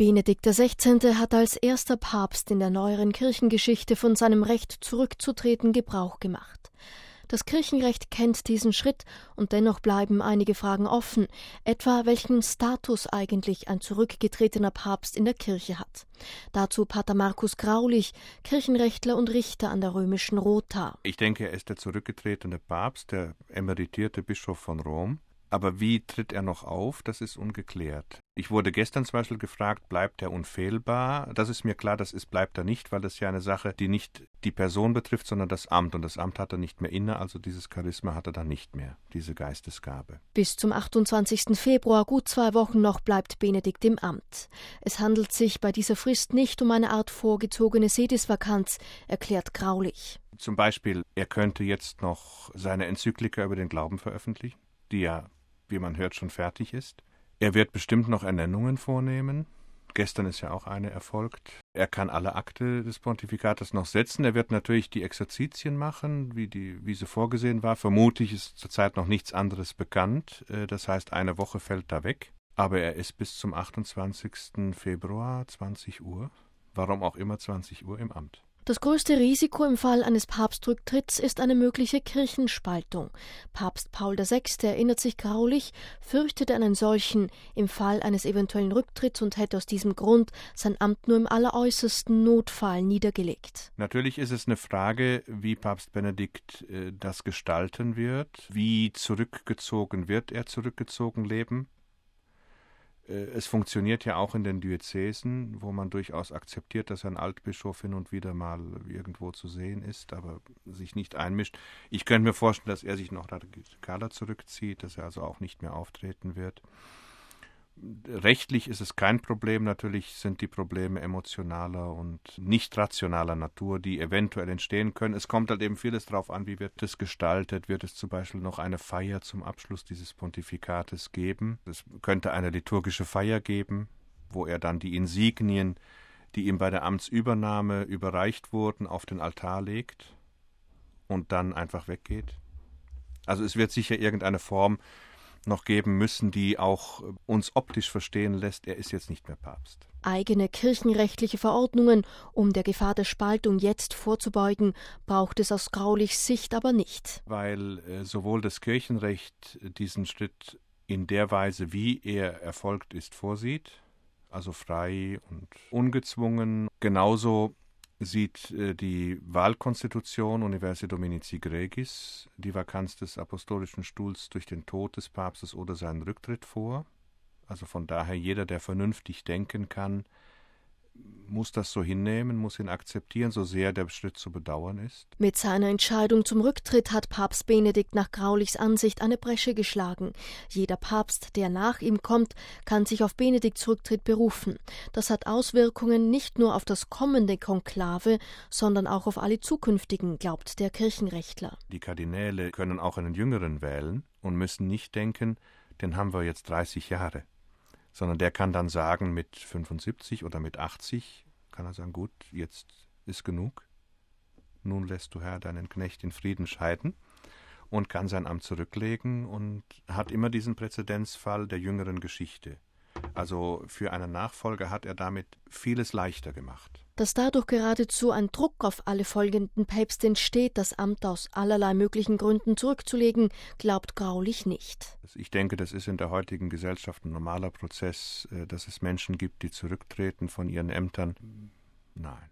Benedikt XVI. Hat als erster Papst in der neueren Kirchengeschichte von seinem Recht zurückzutreten Gebrauch gemacht. Das Kirchenrecht kennt diesen Schritt und dennoch bleiben einige Fragen offen, etwa welchen Status eigentlich ein zurückgetretener Papst in der Kirche hat. Dazu Pater Markus Graulich, Kirchenrechtler und Richter an der römischen Rota. Ich denke, er ist der zurückgetretene Papst, der emeritierte Bischof von Rom. Aber wie tritt er noch auf, das ist ungeklärt. Ich wurde gestern zum Beispiel gefragt, bleibt er unfehlbar? Das ist mir klar, bleibt er nicht, weil das ja eine Sache, die nicht die Person betrifft, sondern das Amt. Und das Amt hat er nicht mehr inne, also dieses Charisma hat er dann nicht mehr, diese Geistesgabe. Bis zum 28. Februar, gut 2 Wochen noch, bleibt Benedikt im Amt. Es handelt sich bei dieser Frist nicht um eine Art vorgezogene Sedisvakanz, erklärt Graulich. Zum Beispiel, er könnte jetzt noch seine Enzyklika über den Glauben veröffentlichen, die ja, wie man hört, schon fertig ist. Er wird bestimmt noch Ernennungen vornehmen. Gestern ist ja auch eine erfolgt. Er kann alle Akte des Pontifikates noch setzen. Er wird natürlich die Exerzitien machen, wie sie vorgesehen war. Vermutlich ist zurzeit noch nichts anderes bekannt. Das heißt, eine Woche fällt da weg. Aber er ist bis zum 28. Februar 20 Uhr, warum auch immer 20 Uhr, im Amt. Das größte Risiko im Fall eines Papstrücktritts ist eine mögliche Kirchenspaltung. Papst Paul VI., erinnert sich Graulich, fürchtete einen solchen im Fall eines eventuellen Rücktritts und hätte aus diesem Grund sein Amt nur im alleräußersten Notfall niedergelegt. Natürlich ist es eine Frage, wie Papst Benedikt das gestalten wird, wie zurückgezogen wird er zurückgezogen leben. Es funktioniert ja auch in den Diözesen, wo man durchaus akzeptiert, dass ein Altbischof hin und wieder mal irgendwo zu sehen ist, aber sich nicht einmischt. Ich könnte mir vorstellen, dass er sich noch radikaler zurückzieht, dass er also auch nicht mehr auftreten wird. Rechtlich ist es kein Problem, natürlich sind die Probleme emotionaler und nicht rationaler Natur, die eventuell entstehen können. Es kommt halt eben vieles darauf an, wie wird es gestaltet, wird es zum Beispiel noch eine Feier zum Abschluss dieses Pontifikates geben. Es könnte eine liturgische Feier geben, wo er dann die Insignien, die ihm bei der Amtsübernahme überreicht wurden, auf den Altar legt und dann einfach weggeht. Also es wird sicher irgendeine Form noch geben müssen, die auch uns optisch verstehen lässt, er ist jetzt nicht mehr Papst. Eigene kirchenrechtliche Verordnungen, um der Gefahr der Spaltung jetzt vorzubeugen, braucht es aus Graulichs Sicht aber nicht. Weil sowohl das Kirchenrecht diesen Schritt in der Weise, wie er erfolgt ist, vorsieht, also frei und ungezwungen, genauso sieht die Wahlkonstitution Universi Dominici Gregis die Vakanz des apostolischen Stuhls durch den Tod des Papstes oder seinen Rücktritt vor. Also von daher, jeder, der vernünftig denken kann, muss das so hinnehmen, muss ihn akzeptieren, so sehr der Schritt zu bedauern ist. Mit seiner Entscheidung zum Rücktritt hat Papst Benedikt nach Graulichs Ansicht eine Bresche geschlagen. Jeder Papst, der nach ihm kommt, kann sich auf Benedikts Rücktritt berufen. Das hat Auswirkungen nicht nur auf das kommende Konklave, sondern auch auf alle zukünftigen, glaubt der Kirchenrechtler. Die Kardinäle können auch einen Jüngeren wählen und müssen nicht denken, den haben wir jetzt 30 Jahre. Sondern der kann dann sagen, mit 75 oder mit 80, kann er sagen, gut, jetzt ist genug. Nun lässt du, Herr, deinen Knecht in Frieden scheiden und kann sein Amt zurücklegen und hat immer diesen Präzedenzfall der jüngeren Geschichte. Also für einen Nachfolger hat er damit vieles leichter gemacht. Dass dadurch geradezu ein Druck auf alle folgenden Päpste entsteht, das Amt aus allerlei möglichen Gründen zurückzulegen, glaubt Graulich nicht. Ich denke, das ist in der heutigen Gesellschaft ein normaler Prozess, dass es Menschen gibt, die zurücktreten von ihren Ämtern. Nein.